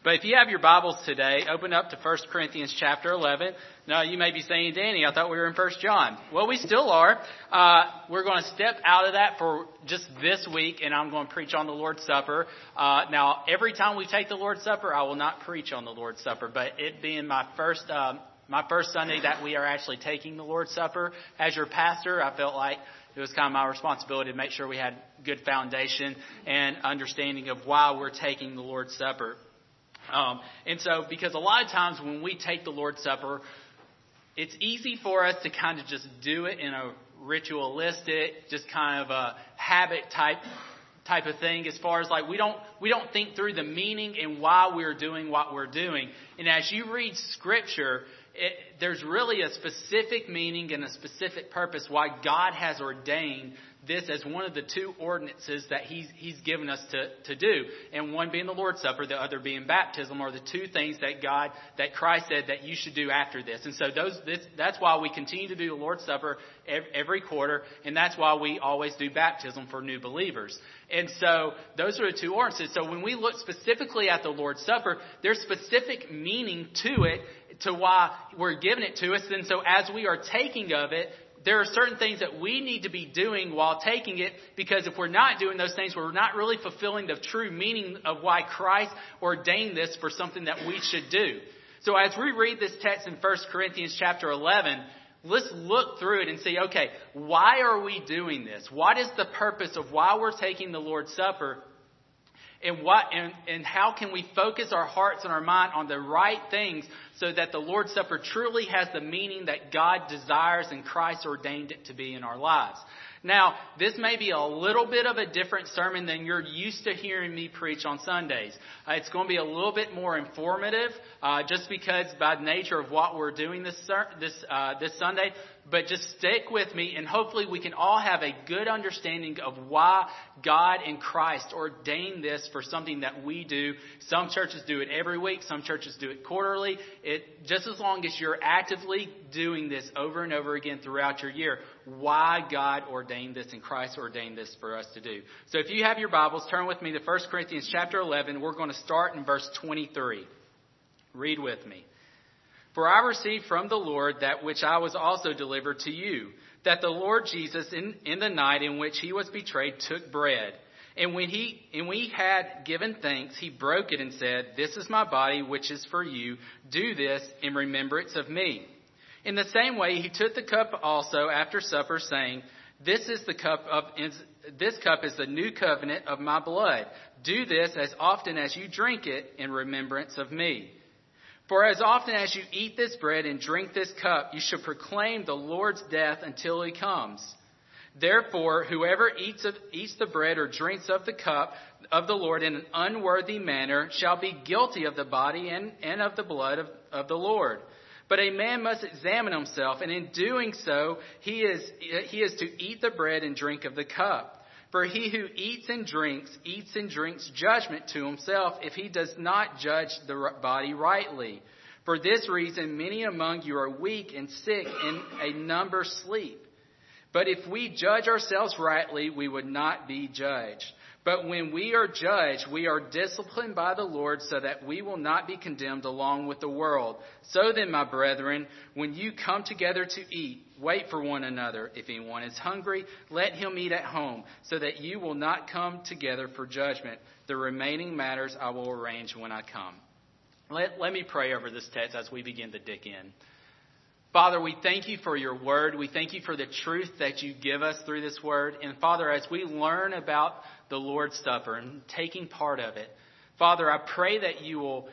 But if you have your Bibles today, open up to 1 Corinthians chapter 11. Now, you may be saying, Danny, I thought we were in 1 John. Well, we still are. We're going to step out of that for just this week, and I'm going to preach on the Lord's Supper. Now, every time we take the Lord's Supper, I will not preach on the Lord's Supper. But it being my first Sunday that we are actually taking the Lord's Supper, as your pastor, I felt like it was kind of my responsibility to make sure we had good foundation and understanding of why we're taking the Lord's Supper. And so, because a lot of times when we take the Lord's Supper, it's easy for us to kind of just do it in a ritualistic, just kind of a habit type of thing, as far as like we don't think through the meaning and why we're doing what we're doing. And as you read Scripture, there's really a specific meaning and a specific purpose why God has ordained this as one of the two ordinances that He's given us to do. And one being the Lord's Supper, the other being baptism, are the two things that Christ said that you should do after this. And so that's why we continue to do the Lord's Supper every quarter, and that's why we always do baptism for new believers. And so those are the two ordinances. So when we look specifically at the Lord's Supper, there's specific meaning to it, to why we're giving it to us. And so as we are taking of it, there are certain things that we need to be doing while taking it, because if we're not doing those things, we're not really fulfilling the true meaning of why Christ ordained this for something that we should do. So as we read this text in 1 Corinthians chapter 11, let's look through it and see, okay, why are we doing this? What is the purpose of why we're taking the Lord's Supper? And how can we focus our hearts and our mind on the right things so that the Lord's Supper truly has the meaning that God desires and Christ ordained it to be in our lives? Now, this may be a little bit of a different sermon than you're used to hearing me preach on Sundays. It's going to be a little bit more informative, just because by the nature of what we're doing this Sunday. But just stick with me, and hopefully we can all have a good understanding of why God and Christ ordained this for something that we do. Some churches do it every week. Some churches do it quarterly. Just as long as you're actively doing this over and over again throughout your year, why God ordained this and Christ ordained this for us to do. So if you have your Bibles, turn with me to 1 Corinthians chapter 11. We're going to start in verse 23. Read with me. For I received from the Lord that which I was also delivered to you, that the Lord Jesus, in the night in which He was betrayed, took bread. And when He had given thanks, He broke it and said, This is my body, which is for you. Do this in remembrance of me. In the same way, He took the cup also after supper, saying, This cup is the new covenant of my blood. Do this as often as you drink it in remembrance of me. For as often as you eat this bread and drink this cup, you shall proclaim the Lord's death until He comes. Therefore, whoever eats the bread or drinks of the cup of the Lord in an unworthy manner shall be guilty of the body and of the blood of the Lord. But a man must examine himself, and in doing so, he is to eat the bread and drink of the cup. For he who eats and drinks judgment to himself if he does not judge the body rightly. For this reason, many among you are weak and sick, and a number sleep. But if we judge ourselves rightly, we would not be judged. But when we are judged, we are disciplined by the Lord so that we will not be condemned along with the world. So then, my brethren, when you come together to eat, wait for one another. If anyone is hungry, let him eat at home, so that you will not come together for judgment. The remaining matters I will arrange when I come. Let me pray over this text as we begin to dig in. Father, we thank you for your word. We thank you for the truth that you give us through this word. And Father, as we learn about the Lord's Supper and taking part of it, Father, I pray that you will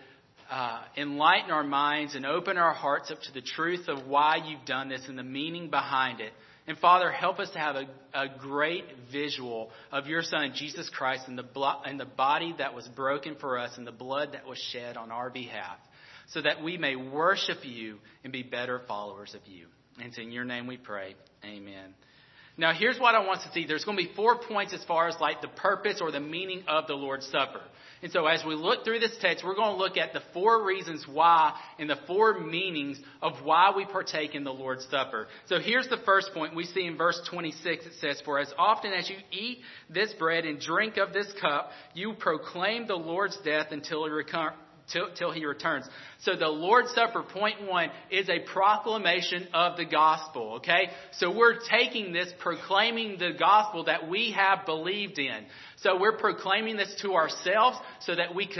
enlighten our minds and open our hearts up to the truth of why you've done this and the meaning behind it. And Father, help us to have a great visual of your Son, Jesus Christ, and the body that was broken for us and the blood that was shed on our behalf, so that we may worship you and be better followers of you. And it's in your name we pray. Amen. Now, here's what I want to see. There's going to be 4 points as far as like the purpose or the meaning of the Lord's Supper. And so as we look through this text, we're going to look at the 4 reasons why and the 4 meanings of why we partake in the Lord's Supper. So here's the first point. We see in verse 26, it says, For as often as you eat this bread and drink of this cup, you proclaim the Lord's death until till he returns. So the Lord's Supper, point one, is a proclamation of the gospel, okay? So we're taking this, proclaiming the gospel that we have believed in. So we're proclaiming this to ourselves so that we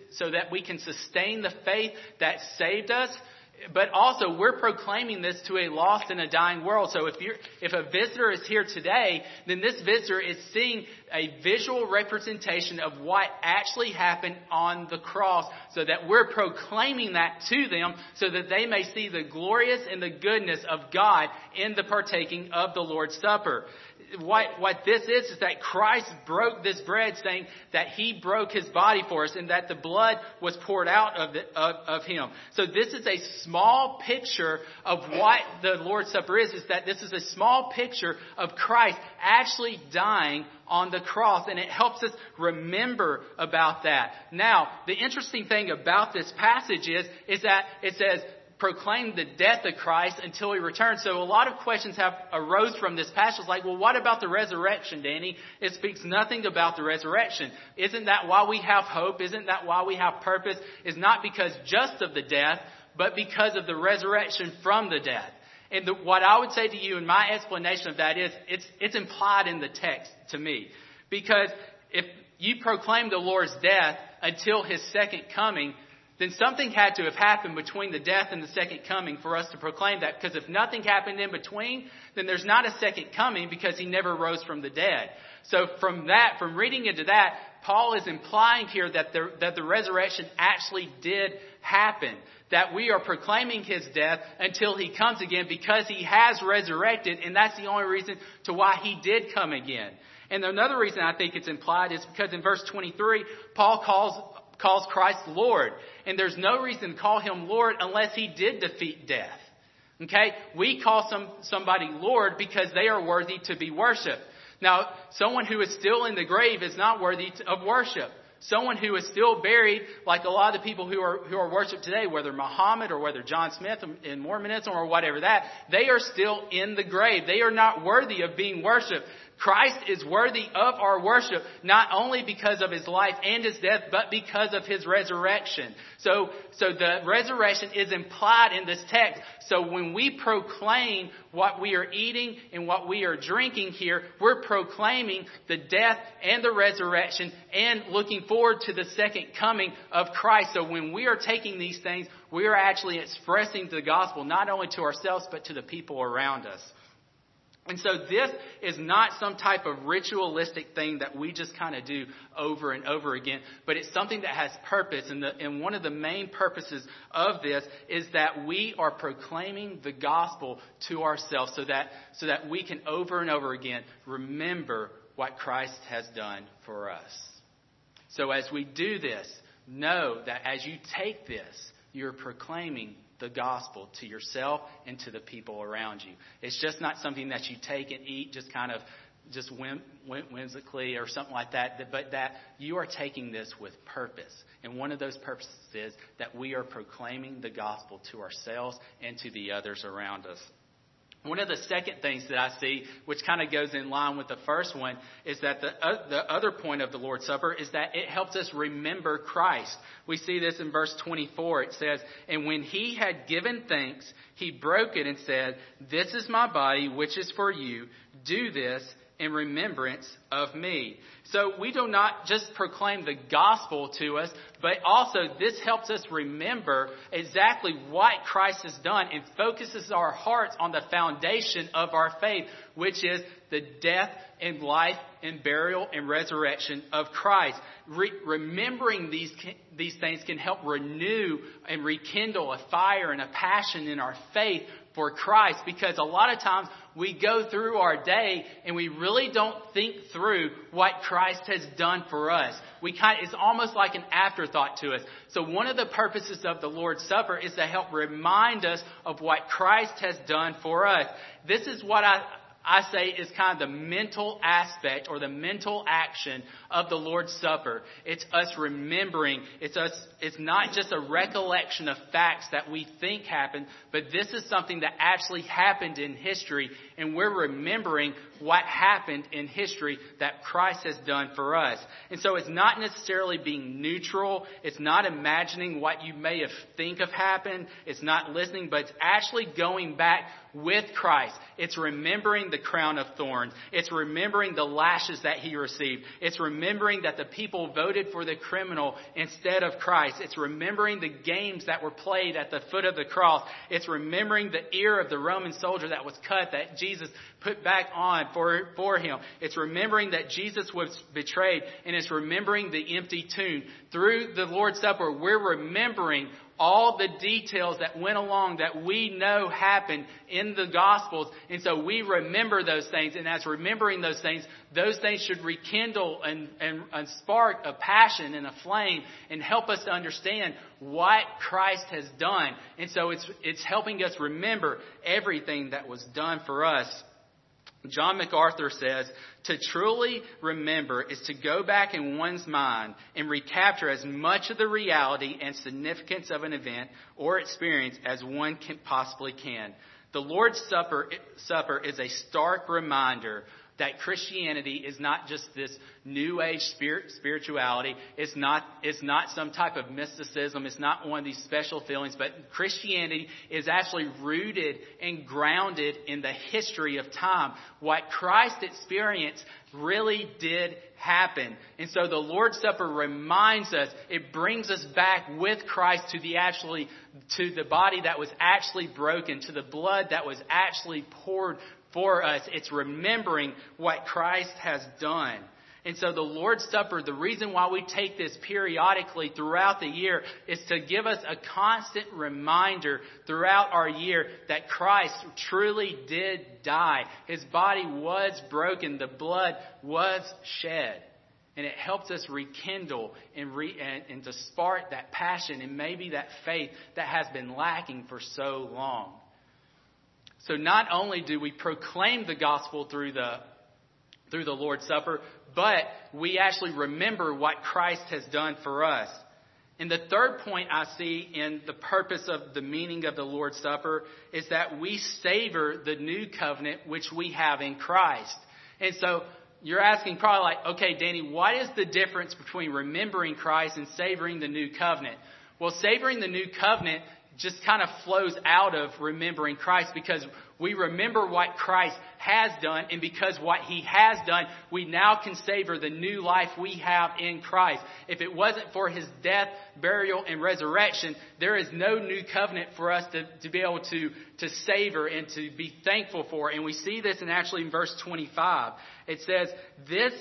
can sustain the faith that saved us. But also, we're proclaiming this to a lost and a dying world. So if a visitor is here today, then this visitor is seeing a visual representation of what actually happened on the cross, so that we're proclaiming that to them so that they may see the glorious and the goodness of God in the partaking of the Lord's Supper. What this is that Christ broke this bread, saying that he broke his body for us and that the blood was poured out of him. So this is a small picture of what the Lord's Supper is that this is a small picture of Christ actually dying on the cross, and it helps us remember about that. Now, the interesting thing about this passage is that it says, proclaim the death of Christ until he returns. So a lot of questions have arose from this passage, like, well, what about the resurrection, Danny? It speaks nothing about the resurrection. Isn't that why we have hope? Isn't that why we have purpose? It's not because just of the death, but because of the resurrection from the death. And what I would say to you in my explanation of that is, it's implied in the text to me. Because if you proclaim the Lord's death until his second coming, then something had to have happened between the death and the second coming for us to proclaim that. Because if nothing happened in between, then there's not a second coming because he never rose from the dead. So from reading into that, Paul is implying here that the resurrection actually did happen. That we are proclaiming his death until he comes again because he has resurrected, and that's the only reason to why he did come again. And another reason I think it's implied is because in verse 23, Paul calls Christ Lord. And there's no reason to call him Lord unless he did defeat death. Okay? We call somebody Lord because they are worthy to be worshipped. Now, someone who is still in the grave is not worthy of worship. Someone who is still buried, like a lot of the people who are worshipped today, whether Muhammad or whether John Smith in Mormonism or whatever that, they are still in the grave. They are not worthy of being worshipped. Christ is worthy of our worship, not only because of his life and his death, but because of his resurrection. So the resurrection is implied in this text. So when we proclaim what we are eating and what we are drinking here, we're proclaiming the death and the resurrection and looking forward to the second coming of Christ. So when we are taking these things, we are actually expressing the gospel not only to ourselves, but to the people around us. And so this is not some type of ritualistic thing that we just kind of do over and over again, but it's something that has purpose. And one of the main purposes of this is that we are proclaiming the gospel to ourselves so that we can over and over again remember what Christ has done for us. So as we do this, know that as you take this, you're proclaiming the gospel to yourself and to the people around you. It's just not something that you take and eat just whimsically or something like that, but that you are taking this with purpose. And one of those purposes is that we are proclaiming the gospel to ourselves and to the others around us. One of the second things that I see, which kind of goes in line with the first one, is that the other point of the Lord's Supper is that it helps us remember Christ. We see this in verse 24. It says, "And when he had given thanks, he broke it and said, 'This is my body, which is for you. Do this in remembrance of me.'" So we do not just proclaim the gospel to us, but also this helps us remember exactly what Christ has done and focuses our hearts on the foundation of our faith, which is the death and life and burial and resurrection of Christ. Remembering these things can help renew and rekindle a fire and a passion in our faith for Christ, because a lot of times we go through our day and we really don't think through what Christ has done for us. It's almost like an afterthought to us. So one of the purposes of the Lord's Supper is to help remind us of what Christ has done for us. This is what I say, is kind of the mental aspect or the mental action of the Lord's Supper. It's us remembering. It's not just a recollection of facts that we think happened, but this is something that actually happened in history, and we're remembering what happened in history that Christ has done for us. And so it's not necessarily being neutral. It's not imagining what you may have think of happened. It's not listening, but it's actually going back with Christ. It's remembering the crown of thorns. It's remembering the lashes that he received. It's remembering that the people voted for the criminal instead of Christ. It's remembering the games that were played at the foot of the cross. It's remembering the ear of the Roman soldier that was cut that Jesus put back on for him. It's remembering that Jesus was betrayed, and it's remembering the empty tomb. Through the Lord's Supper, we're remembering all the details that went along that we know happened in the Gospels. And so we remember those things. And as remembering those things should rekindle and spark a passion and a flame and help us to understand what Christ has done. And so it's helping us remember everything that was done for us. John MacArthur says, to truly remember is to go back in one's mind and recapture as much of the reality and significance of an event or experience as one possibly can. The Lord's Supper is a stark reminder that Christianity is not just this new age spirituality. It's not some type of mysticism. It's not one of these special feelings. But Christianity is actually rooted and grounded in the history of time. What Christ experienced really did happen. And so the Lord's Supper reminds us, it brings us back with Christ to the body that was actually broken, to the blood that was actually poured for us. It's remembering what Christ has done. And so the Lord's Supper, the reason why we take this periodically throughout the year is to give us a constant reminder throughout our year that Christ truly did die. His body was broken. The blood was shed. And it helps us rekindle and to spark that passion and maybe that faith that has been lacking for so long. So not only do we proclaim the gospel through the Lord's Supper, but we actually remember what Christ has done for us. And the third point I see in the purpose of the meaning of the Lord's Supper is that we savor the new covenant which we have in Christ. And so you're asking probably like, okay, Danny, what is the difference between remembering Christ and savoring the new covenant? Well, savoring the new covenant just kind of flows out of remembering Christ because we remember what Christ has done, and because what he has done, we now can savor the new life we have in Christ. If it wasn't for his death, burial, and resurrection, there is no new covenant for us to be able to savor and to be thankful for. And we see this in verse 25. It says, This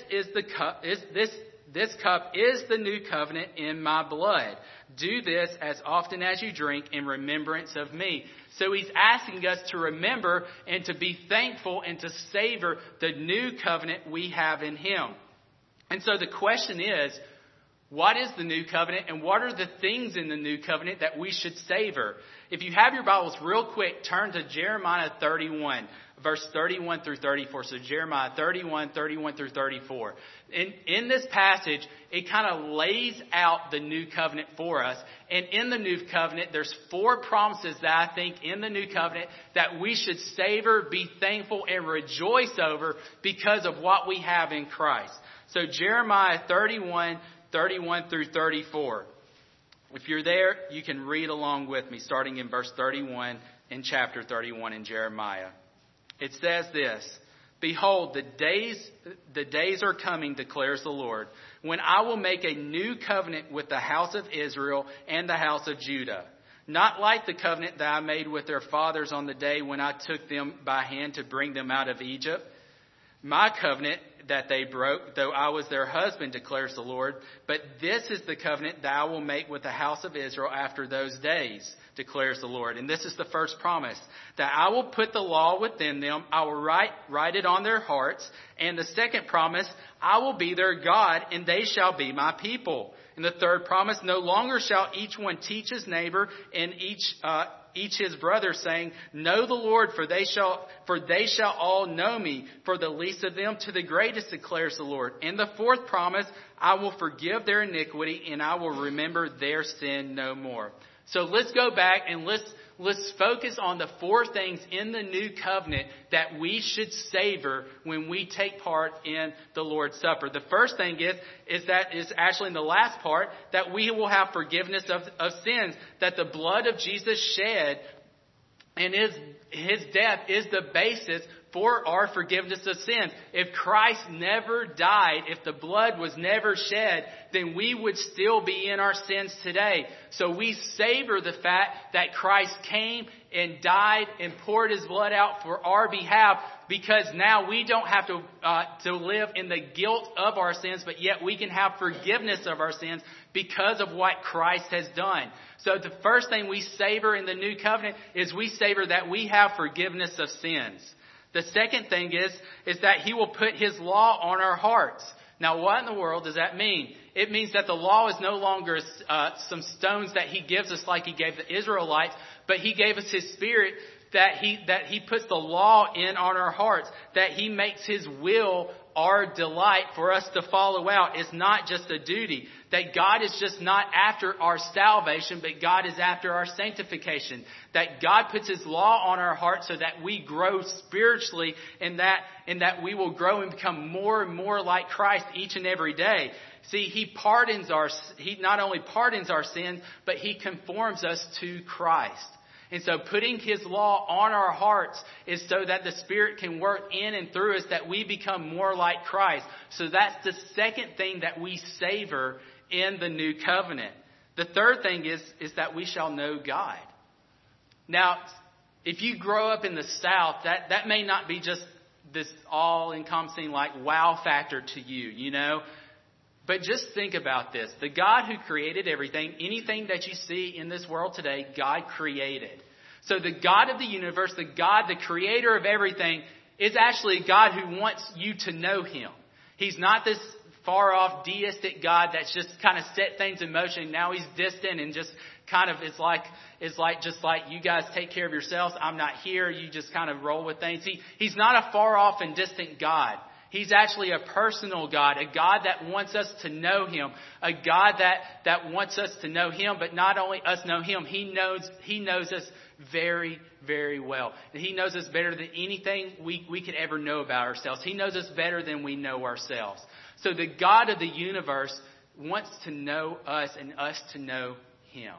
cup is the new covenant in my blood. Do this as often as you drink in remembrance of me. So he's asking us to remember and to be thankful and to savor the new covenant we have in him. And so the question is, what is the new covenant and what are the things in the new covenant that we should savor? If you have your Bibles real quick, turn to Jeremiah 31, verse 31 through 34. So Jeremiah 31 through 34. In this passage, it kind of lays out the new covenant for us. And in the new covenant, there's 4 promises that I think in the new covenant that we should savor, be thankful, and rejoice over because of what we have in Christ. So Jeremiah 31 through 34. If you're there, you can read along with me, starting in verse 31 in chapter 31 in Jeremiah. It says this, Behold, the days are coming, declares the Lord, when I will make a new covenant with the house of Israel and the house of Judah. Not like the covenant that I made with their fathers on the day when I took them by hand to bring them out of Egypt. My covenant that they broke, though I was their husband, declares the Lord. But this is the covenant that I will make with the house of Israel after those days, declares the Lord. And this is the first promise, that I will put the law within them. I will write it on their hearts. And the second promise, I will be their God, and they shall be my people. And the third promise, no longer shall each one teach his neighbor and each his brother, saying, know the Lord, for they shall all know me, for the least of them to the greatest, declares the Lord. And the fourth promise, I will forgive their iniquity, and I will remember their sin no more. So let's go back and let's focus on the four things in the new covenant that we should savor when we take part in the Lord's Supper. The first thing is actually in the last part, that we will have forgiveness of sins, that the blood of Jesus shed and his death is the basis for our forgiveness of sins. If Christ never died, if the blood was never shed, then we would still be in our sins today. So we savor the fact that Christ came and died and poured his blood out for our behalf, because now we don't have to live in the guilt of our sins, but yet we can have forgiveness of our sins because of what Christ has done. So the first thing we savor in the new covenant is we savor that we have forgiveness of sins. The second thing is that he will put his law on our hearts. Now, what in the world does that mean? It means that the law is no longer some stones that he gives us like he gave the Israelites, but he gave us his Spirit, that he puts the law in on our hearts, that he makes his will our delight for us to follow out. It's not just a duty. That God is just not after our salvation, but God is after our sanctification. That God puts his law on our hearts so that we grow spiritually, and that we will grow and become more and more like Christ each and every day. See, he not only pardons our sins, but he conforms us to Christ. And so putting his law on our hearts is so that the Spirit can work in and through us, that we become more like Christ. So that's the second thing that we savor in the new covenant. The third thing is that we shall know God. Now, if you grow up in the South, that may not be just this all-encompassing like wow factor to you, you know. But just think about this. The God who created everything, anything that you see in this world today, God created. So the God of the universe, the God, the creator of everything, is actually a God who wants you to know him. He's not this far off deistic God that's just kind of set things in motion. Now he's distant and just kind of it's like you guys take care of yourselves. I'm not here. You just kind of roll with things. He's not a far off and distant God. He's actually a personal God, a God that wants us to know him, a God that wants us to know him, but not only us know him, he knows us very, very well. And he knows us better than anything we could ever know about ourselves. He knows us better than we know ourselves. So the God of the universe wants to know us and us to know him.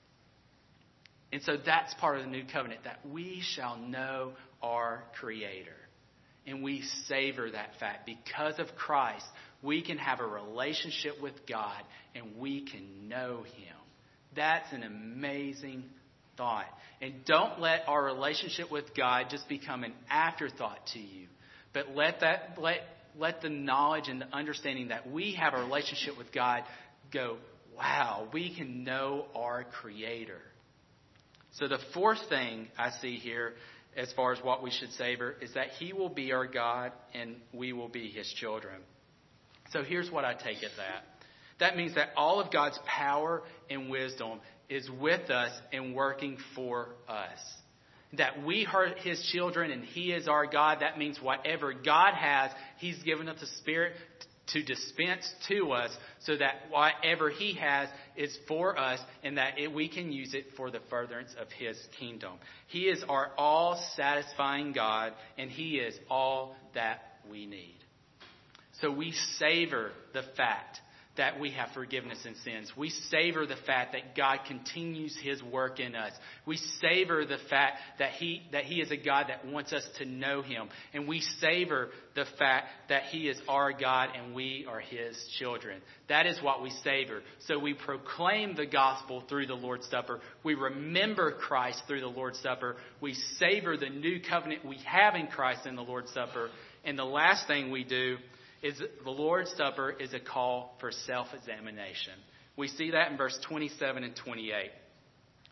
And so that's part of the new covenant, that we shall know our Creator. And we savor that fact. Because of Christ, we can have a relationship with God and we can know him. That's an amazing thought. And don't let our relationship with God just become an afterthought to you. But let the knowledge and the understanding that we have a relationship with God go, wow, we can know our Creator. So the fourth thing I see here as far as what we should savor is that he will be our God and we will be his children. So here's what I take at that. That means that all of God's power and wisdom is with us and working for us. That we are his children and he is our God. That means whatever God has, he's given us the Spirit to dispense to us, so that whatever he has is for us, and that we can use it for the furtherance of his kingdom. He is our all-satisfying God, and he is all that we need. So we savor the fact that we have forgiveness in sins. We savor the fact that God continues his work in us. We savor the fact that he is a God that wants us to know him. And we savor the fact that he is our God and we are his children. That is what we savor. So we proclaim the gospel through the Lord's Supper. We remember Christ through the Lord's Supper. We savor the new covenant we have in Christ in the Lord's Supper. And the last thing we do is the Lord's Supper is a call for self-examination. We see that in verse 27 and 28.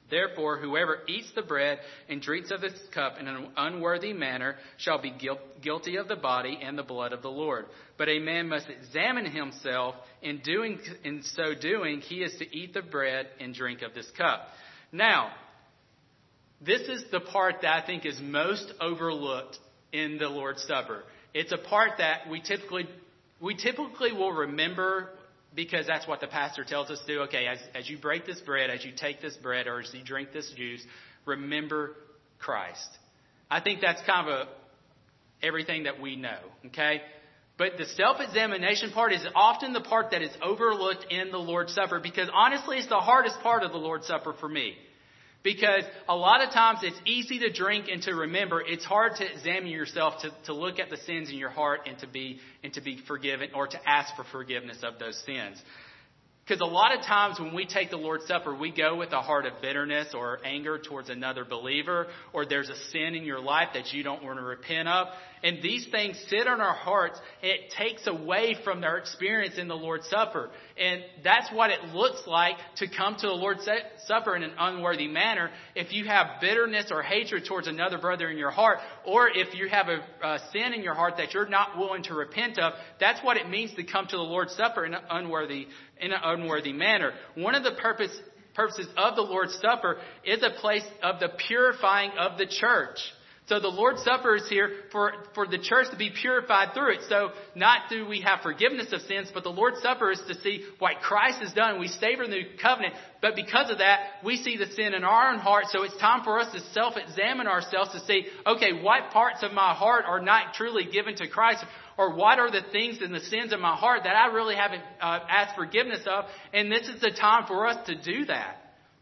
Therefore, whoever eats the bread and drinks of this cup in an unworthy manner shall be guilty of the body and the blood of the Lord. But a man must examine himself. In so doing, he is to eat the bread and drink of this cup. Now, this is the part that I think is most overlooked in the Lord's Supper. It's a part that we typically will remember, because that's what the pastor tells us to do. Okay, as you break this bread, as you take this bread, or as you drink this juice, remember Christ. I think that's kind of everything that we know, okay? But the self-examination part is often the part that is overlooked in the Lord's Supper, because honestly, it's the hardest part of the Lord's Supper for me. Because a lot of times it's easy to drink and to remember. It's hard to examine yourself, to look at the sins in your heart and to be forgiven, or to ask for forgiveness of those sins. Because a lot of times when we take the Lord's Supper, we go with a heart of bitterness or anger towards another believer, or there's a sin in your life that you don't want to repent of. And these things sit on our hearts, and it takes away from their experience in the Lord's Supper. And that's what it looks like to come to the Lord's Supper in an unworthy manner. If you have bitterness or hatred towards another brother in your heart, or if you have a sin in your heart that you're not willing to repent of, that's what it means to come to the Lord's Supper in an unworthy manner. One of the purposes of the Lord's Supper is a place of the purifying of the church. So the Lord's Supper is here for the church to be purified through it. So not do we have forgiveness of sins, but the Lord's Supper is to see what Christ has done. We savor the new covenant, but because of that, we see the sin in our own heart. So it's time for us to self-examine ourselves to see, okay, what parts of my heart are not truly given to Christ? Or what are the things and the sins in my heart that I really haven't asked forgiveness of? And this is the time for us to do that.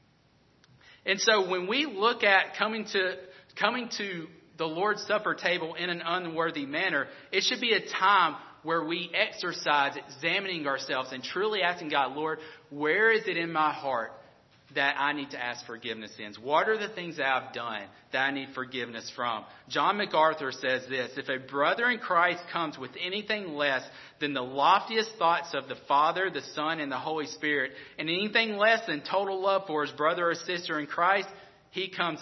And so when we look at coming to the Lord's Supper table in an unworthy manner, it should be a time where we exercise examining ourselves and truly asking God, Lord, where is it in my heart that I need to ask forgiveness in? What are the things that I've done that I need forgiveness from? John MacArthur says this: if a brother in Christ comes with anything less than the loftiest thoughts of the Father, the Son, and the Holy Spirit, and anything less than total love for his brother or sister in Christ, he comes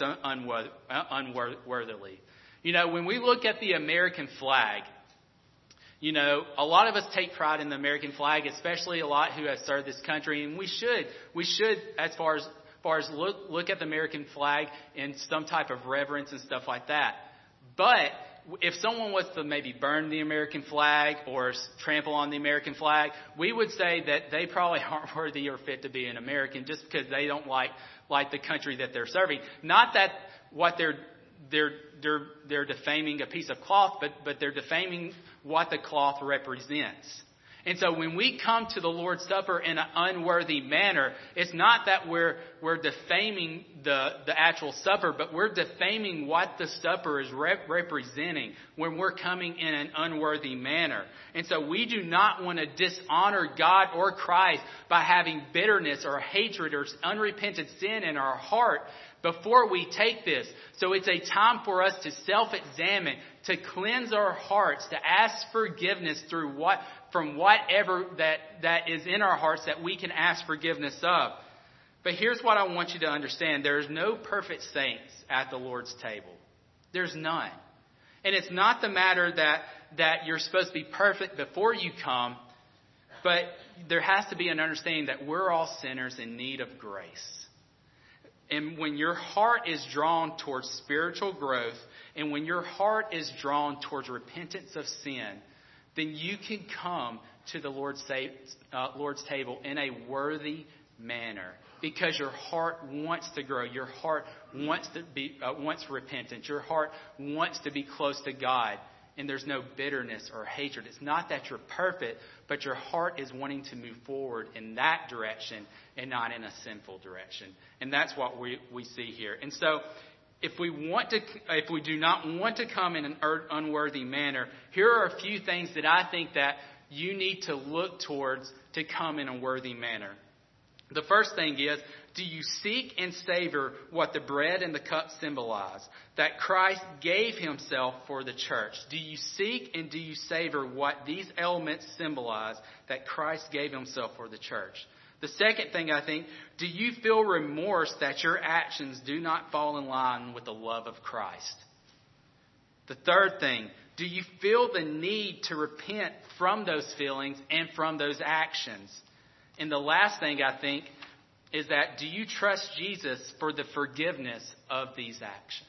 unworthily. You know, when we look at the American flag, you know, a lot of us take pride in the American flag, especially a lot who have served this country, and we should, as far as look at the American flag in some type of reverence and stuff like that. But if someone was to maybe burn the American flag or trample on the American flag, we would say that they probably aren't worthy or fit to be an American just because they don't like the country that they're serving. Not that what they're defaming a piece of cloth, but they're defaming what the cloth represents. And so when we come to the Lord's Supper in an unworthy manner, it's not that we're defaming the actual supper, but we're defaming what the supper is representing when we're coming in an unworthy manner. And so we do not want to dishonor God or Christ by having bitterness or hatred or unrepentant sin in our heart before we take this. So it's a time for us to self-examine, to cleanse our hearts, to ask forgiveness from whatever that is in our hearts that we can ask forgiveness of. But here's what I want you to understand. There's no perfect saints at the Lord's table. There's none. And it's not the matter that you're supposed to be perfect before you come, but there has to be an understanding that we're all sinners in need of grace. And when your heart is drawn towards spiritual growth, and when your heart is drawn towards repentance of sin, then you can come to the Lord's table in a worthy manner, because your heart wants to grow. Your heart wants repentance. Your heart wants to be close to God. And there's no bitterness or hatred. It's not that you're perfect, but your heart is wanting to move forward in that direction and not in a sinful direction. And that's what we see here. And so if we do not want to come in an unworthy manner, here are a few things that I think that you need to look towards to come in a worthy manner. The first thing is, do you seek and savor what the bread and the cup symbolize? That Christ gave himself for the church. Do you seek and do you savor what these elements symbolize? That Christ gave himself for the church. The second thing I think, do you feel remorse that your actions do not fall in line with the love of Christ? The third thing, do you feel the need to repent from those feelings and from those actions? And the last thing I think is that, do you trust Jesus for the forgiveness of these actions?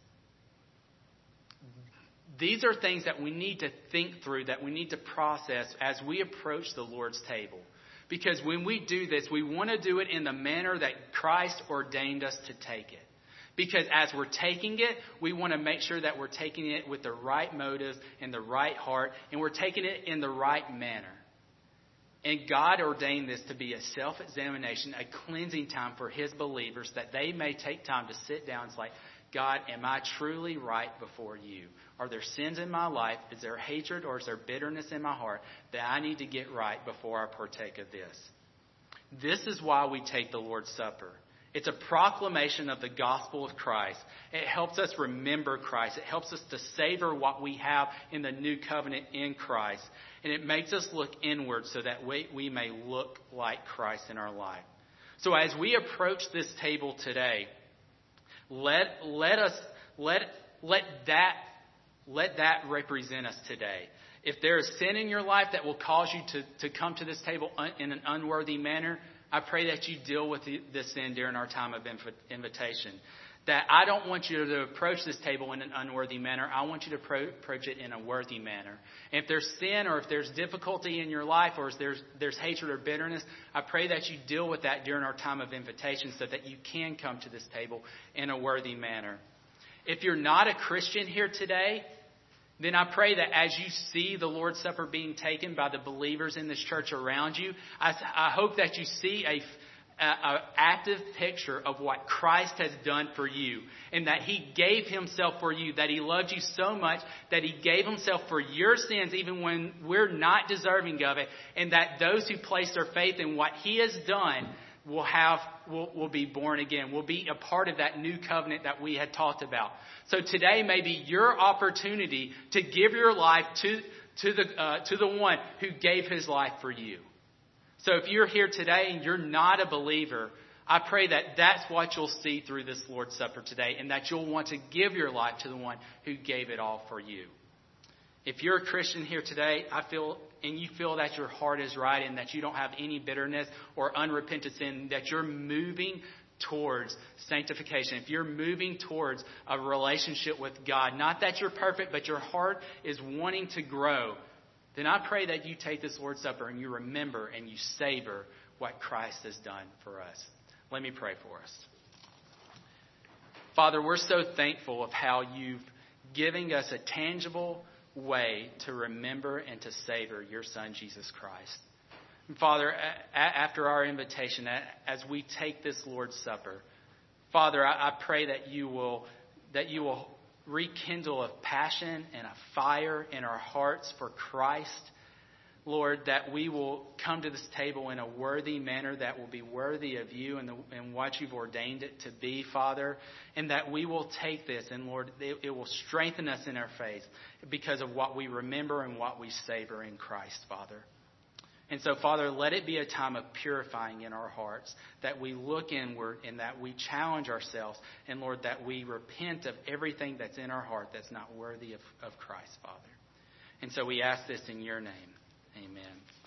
These are things that we need to think through, that we need to process as we approach the Lord's table. Because when we do this, we want to do it in the manner that Christ ordained us to take it. Because as we're taking it, we want to make sure that we're taking it with the right motives and the right heart, and we're taking it in the right manner. And God ordained this to be a self-examination, a cleansing time for His believers, that they may take time to sit down and say, God, am I truly right before you? Are there sins in my life? Is there hatred or is there bitterness in my heart that I need to get right before I partake of this? This is why we take the Lord's Supper. It's a proclamation of the gospel of Christ. It helps us remember Christ. It helps us to savor what we have in the new covenant in Christ. And it makes us look inward so that we may look like Christ in our life. So as we approach this table today, let that represent us today. If there is sin in your life that will cause you to come to this table in an unworthy manner, I pray that you deal with this sin during our time of invitation. That I don't want you to approach this table in an unworthy manner. I want you to approach it in a worthy manner. And if there's sin or if there's difficulty in your life or if there's hatred or bitterness, I pray that you deal with that during our time of invitation so that you can come to this table in a worthy manner. If you're not a Christian here today, then I pray that as you see the Lord's Supper being taken by the believers in this church around you, I hope that you see an active picture of what Christ has done for you and that He gave Himself for you, that He loved you so much that He gave Himself for your sins even when we're not deserving of it, and that those who place their faith in what He has done will be born again, will be a part of that new covenant that we had talked about. So today may be your opportunity to give your life to the one who gave His life for you. So if you're here today and you're not a believer, I pray that that's what you'll see through this Lord's Supper today, and that you'll want to give your life to the one who gave it all for you. If you're a Christian here today, you feel that your heart is right and that you don't have any bitterness or unrepentant sin, that you're moving towards sanctification, if you're moving towards a relationship with God, not that you're perfect, but your heart is wanting to grow, then I pray that you take this Lord's Supper and you remember and you savor what Christ has done for us. Let me pray for us. Father, we're so thankful of how you've given us a tangible way to remember and to savor your Son, Jesus Christ. And Father, after our invitation, as we take this Lord's Supper, Father, I pray that you will rekindle a passion and a fire in our hearts for Christ. Lord, that we will come to this table in a worthy manner that will be worthy of you and what you've ordained it to be, Father. And that we will take this and, Lord, it will strengthen us in our faith because of what we remember and what we savor in Christ, Father. And so, Father, let it be a time of purifying in our hearts, that we look inward and that we challenge ourselves. And, Lord, that we repent of everything that's in our heart that's not worthy of Christ, Father. And so we ask this in your name. Amen.